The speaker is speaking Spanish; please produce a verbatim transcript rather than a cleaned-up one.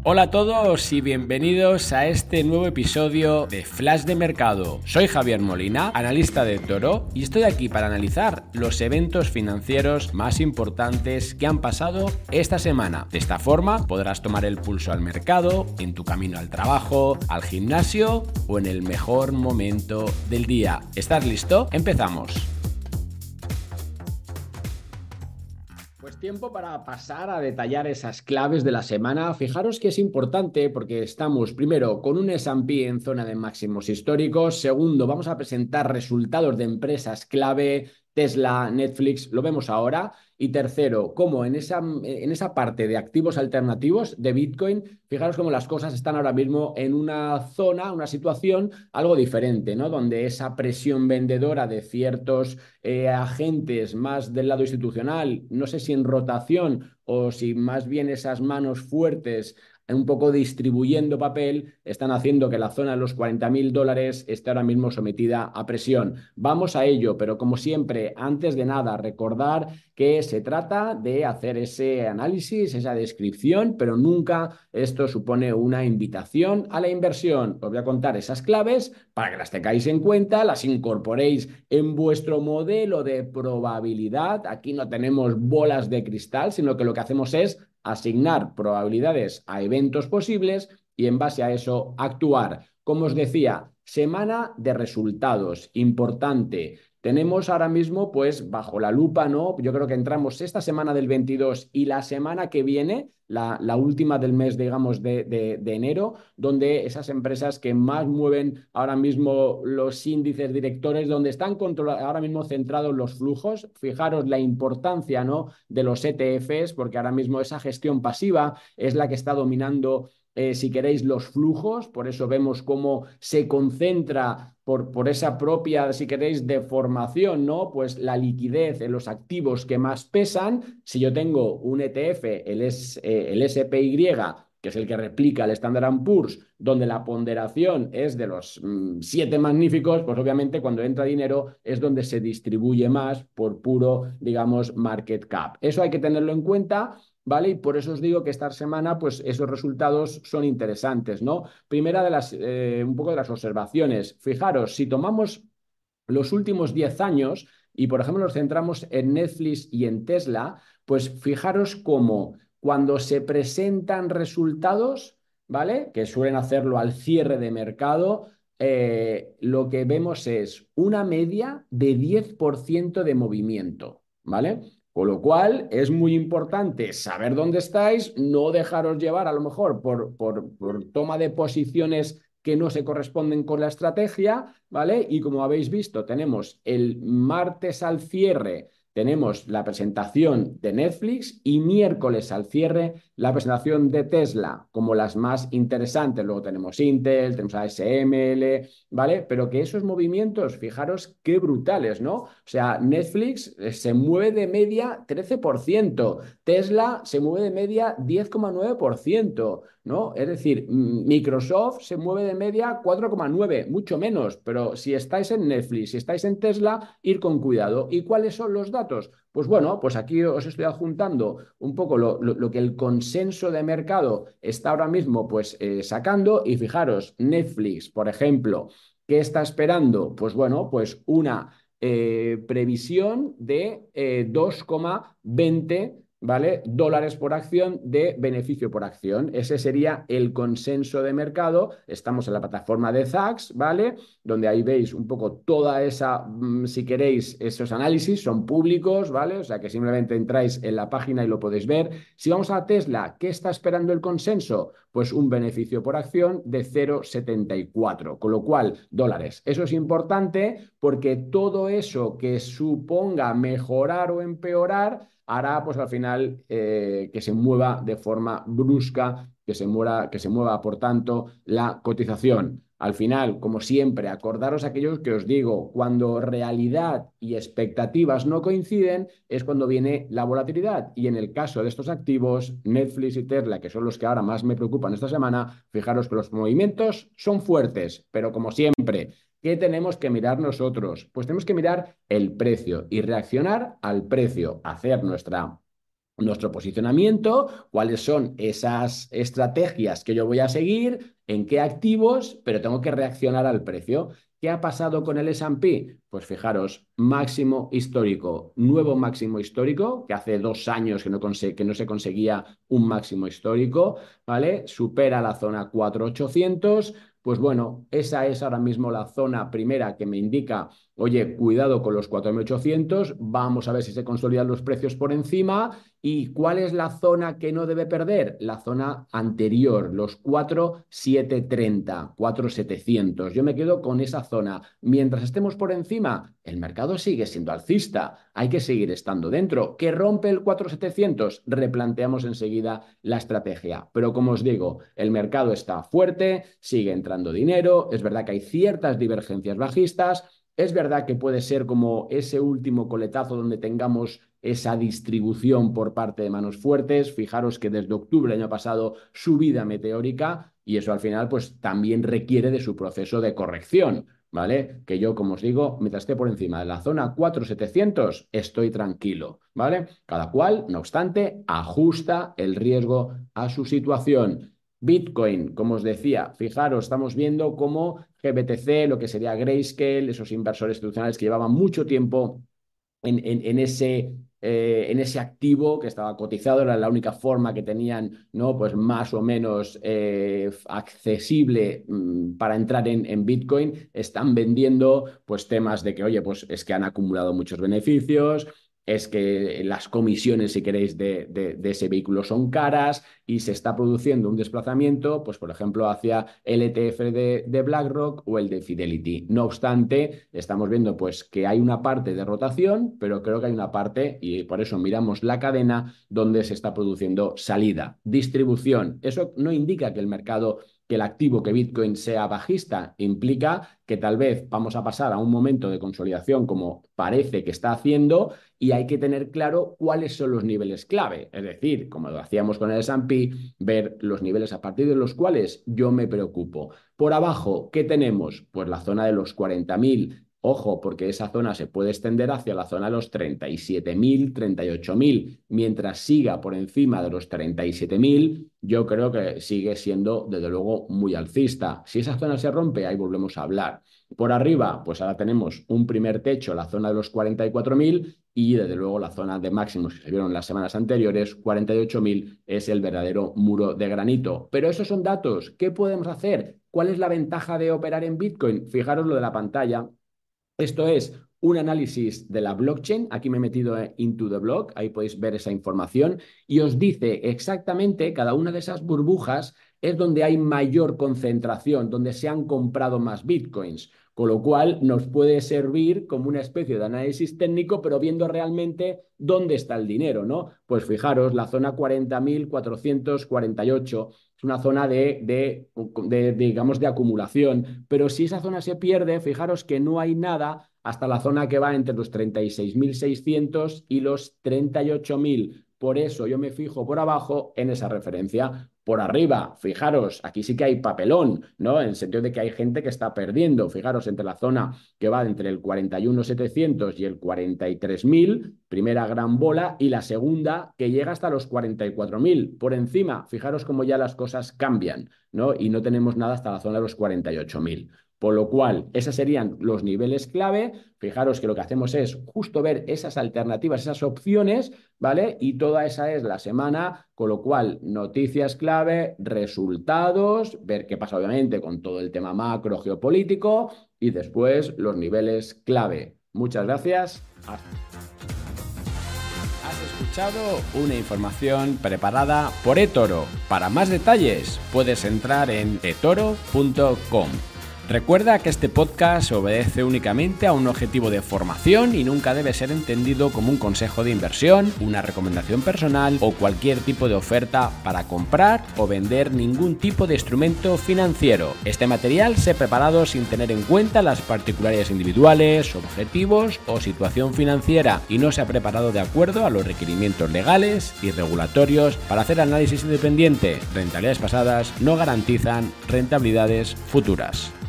Hola a todos y bienvenidos a este nuevo episodio de Flash de Mercado. Soy Javier Molina, analista de Toro, y estoy aquí para analizar los eventos financieros más importantes que han pasado esta semana. De esta forma podrás tomar el pulso al mercado, en tu camino al trabajo, al gimnasio o en el mejor momento del día. ¿Estás listo? Empezamos. Pues tiempo para pasar a detallar esas claves de la semana. Fijaros que es importante porque estamos, primero, con un ese and pe en zona de máximos históricos. Segundo, vamos a presentar resultados de empresas clave, Tesla, Netflix, lo vemos ahora. Y tercero, como en esa, en esa parte de activos alternativos de Bitcoin, fijaros cómo las cosas están ahora mismo en una zona, una situación algo diferente, ¿no? Donde esa presión vendedora de ciertos eh, agentes más del lado institucional, no sé si en rotación o si más bien esas manos fuertes un poco distribuyendo papel, están haciendo que la zona de los cuarenta mil dólares esté ahora mismo sometida a presión. Vamos a ello, pero como siempre, antes de nada, recordar que se trata de hacer ese análisis, esa descripción, pero nunca esto supone una invitación a la inversión. Os voy a contar esas claves para que las tengáis en cuenta, las incorporéis en vuestro modelo de probabilidad. Aquí no tenemos bolas de cristal, sino que lo que hacemos es asignar probabilidades a eventos posibles y en base a eso actuar. Como os decía, semana de resultados, importante. Tenemos ahora mismo, pues, bajo la lupa, ¿no? Yo creo que entramos esta semana del veintidós y la semana que viene, la, la última del mes, digamos, de, de, de enero, donde esas empresas que más mueven ahora mismo los índices directores, donde están ahora mismo centrados los flujos. Fijaros la importancia, ¿no?, de los E T Fs, porque ahora mismo esa gestión pasiva es la que está dominando, Eh, si queréis, los flujos. Por eso vemos cómo se concentra por, por esa propia, si queréis, deformación, ¿no? Pues la liquidez en los activos que más pesan. Si yo tengo un E T F, el, S, eh, el S P Y, que es el que replica el Standard and Poor's, donde la ponderación es de los mmm, siete magníficos, pues obviamente cuando entra dinero es donde se distribuye más por puro, digamos, market cap. Eso hay que tenerlo en cuenta, ¿vale? Y por eso os digo que esta semana, pues esos resultados son interesantes, ¿no? Primera de las, eh, un poco de las observaciones. Fijaros, si tomamos los últimos diez años y, por ejemplo, nos centramos en Netflix y en Tesla, pues fijaros cómo cuando se presentan resultados, ¿vale?, que suelen hacerlo al cierre de mercado, eh, lo que vemos es una media de diez por ciento de movimiento, ¿vale? Con lo cual es muy importante saber dónde estáis, no dejaros llevar a lo mejor por, por, por toma de posiciones que no se corresponden con la estrategia, ¿vale? Y como habéis visto, tenemos el martes al cierre, tenemos la presentación de Netflix y miércoles al cierre la presentación de Tesla como las más interesantes. Luego tenemos Intel, tenemos A S M L, ¿vale? Pero que esos movimientos, fijaros qué brutales, ¿no? O sea, Netflix se mueve de media trece por ciento, Tesla se mueve de media diez coma nueve por ciento, ¿no? Es decir, Microsoft se mueve de media cuatro coma nueve, mucho menos, pero si estáis en Netflix, si estáis en Tesla, ir con cuidado. ¿Y cuáles son los datos? Pues bueno, pues aquí os estoy adjuntando un poco lo, lo, lo que el consenso de mercado está ahora mismo pues eh, sacando, y fijaros, Netflix, por ejemplo, ¿qué está esperando? Pues bueno, pues una eh, previsión de eh, dos coma veinte, ¿vale?, dólares por acción de beneficio por acción. Ese sería el consenso de mercado. Estamos en la plataforma de Zacks, ¿vale?, donde ahí veis un poco toda esa, si queréis, esos análisis son públicos, ¿vale? O sea que simplemente entráis en la página y lo podéis ver. Si vamos a Tesla, ¿qué está esperando el consenso? Pues un beneficio por acción de cero coma setenta y cuatro, con lo cual, dólares. Eso es importante porque todo eso que suponga mejorar o empeorar hará, pues al final, eh, que se mueva de forma brusca, que se mueva, que se mueva, por tanto, la cotización. Al final, como siempre, acordaros aquellos que os digo, cuando realidad y expectativas no coinciden, es cuando viene la volatilidad. Y en el caso de estos activos, Netflix y Tesla, que son los que ahora más me preocupan esta semana, fijaros que los movimientos son fuertes, pero como siempre, ¿qué tenemos que mirar nosotros? Pues tenemos que mirar el precio y reaccionar al precio, hacer nuestra nuestro posicionamiento, cuáles son esas estrategias que yo voy a seguir, en qué activos, pero tengo que reaccionar al precio. ¿Qué ha pasado con el ese and pe? Pues fijaros, máximo histórico, nuevo máximo histórico, que hace dos años que no, que no se conseguía un máximo histórico, ¿vale? Supera la zona cuatro mil ochocientos. Pues bueno, esa es ahora mismo la zona primera que me indica, oye, cuidado con los cuatro mil ochocientos, vamos a ver si se consolidan los precios por encima. ¿Y cuál es la zona que no debe perder? La zona anterior, los cuatro mil setecientos treinta, cuatro mil setecientos. Yo me quedo con esa zona. Mientras estemos por encima, el mercado sigue siendo alcista. Hay que seguir estando dentro. ¿Que rompe el cuatro mil setecientos? Replanteamos enseguida la estrategia. Pero como os digo, el mercado está fuerte, sigue entrando dinero. Es verdad que hay ciertas divergencias bajistas. Es verdad que puede ser como ese último coletazo donde tengamos esa distribución por parte de manos fuertes. Fijaros que desde octubre del año pasado subida meteórica y eso al final pues también requiere de su proceso de corrección, ¿vale? Que yo, como os digo, mientras esté por encima de la zona cuatro mil setecientos, estoy tranquilo, ¿vale? Cada cual, no obstante, ajusta el riesgo a su situación. Bitcoin, como os decía, fijaros, estamos viendo cómo G B T C, lo que sería Grayscale, esos inversores institucionales que llevaban mucho tiempo en, en, en ese eh, en ese activo que estaba cotizado, era la única forma que tenían, ¿no? Pues más o menos eh, accesible mmm, para entrar en, en Bitcoin, están vendiendo pues temas de que, oye, pues es que han acumulado muchos beneficios, es que las comisiones, si queréis, de, de, de ese vehículo son caras y se está produciendo un desplazamiento, pues por ejemplo, hacia el E T F de, de BlackRock o el de Fidelity. No obstante, estamos viendo pues que hay una parte de rotación, pero creo que hay una parte, y por eso miramos la cadena, donde se está produciendo salida, distribución. Eso no indica que el mercado que el activo, que Bitcoin sea bajista, implica que tal vez vamos a pasar a un momento de consolidación como parece que está haciendo y hay que tener claro cuáles son los niveles clave. Es decir, como lo hacíamos con el ese and pe, ver los niveles a partir de los cuales yo me preocupo. Por abajo, ¿qué tenemos? Pues la zona de los cuarenta mil. Ojo, porque esa zona se puede extender hacia la zona de los treinta y siete mil, treinta y ocho mil. Mientras siga por encima de los treinta y siete mil, yo creo que sigue siendo, desde luego, muy alcista. Si esa zona se rompe, ahí volvemos a hablar. Por arriba, pues ahora tenemos un primer techo, la zona de los cuarenta y cuatro mil, y desde luego la zona de máximos que se vieron las semanas anteriores, cuarenta y ocho mil, es el verdadero muro de granito. Pero esos son datos. ¿Qué podemos hacer? ¿Cuál es la ventaja de operar en Bitcoin? Fijaros lo de la pantalla. Esto es un análisis de la blockchain. Aquí me he metido into the block, ahí podéis ver esa información y os dice exactamente cada una de esas burbujas es donde hay mayor concentración, donde se han comprado más bitcoins, con lo cual nos puede servir como una especie de análisis técnico, pero viendo realmente dónde está el dinero, ¿no? Pues fijaros, la zona cuarenta mil cuatrocientos cuarenta y ocho es una zona de, de, de, de, digamos, de acumulación, pero si esa zona se pierde, fijaros que no hay nada hasta la zona que va entre los treinta y seis mil seiscientos y los treinta y ocho mil. Por eso yo me fijo por abajo en esa referencia. Por arriba, fijaros, aquí sí que hay papelón, ¿no? En el sentido de que hay gente que está perdiendo. Fijaros, entre la zona que va entre el cuarenta y uno mil setecientos y el cuarenta y tres mil, primera gran bola, y la segunda que llega hasta los cuarenta y cuatro mil. Por encima, fijaros cómo ya las cosas cambian, ¿no? Y no tenemos nada hasta la zona de los cuarenta y ocho mil. Por lo cual, esos serían los niveles clave. Fijaros que lo que hacemos es justo ver esas alternativas, esas opciones, ¿vale? Y toda esa es la semana, con lo cual, noticias clave, resultados, ver qué pasa obviamente con todo el tema macro geopolítico y después los niveles clave. Muchas gracias. Hasta. Has escuchado una información preparada por eToro. Para más detalles, puedes entrar en etoro punto com. Recuerda que este podcast obedece únicamente a un objetivo de formación y nunca debe ser entendido como un consejo de inversión, una recomendación personal o cualquier tipo de oferta para comprar o vender ningún tipo de instrumento financiero. Este material se ha preparado sin tener en cuenta las particularidades individuales, objetivos o situación financiera y no se ha preparado de acuerdo a los requerimientos legales y regulatorios para hacer análisis independiente. Rentabilidades pasadas no garantizan rentabilidades futuras.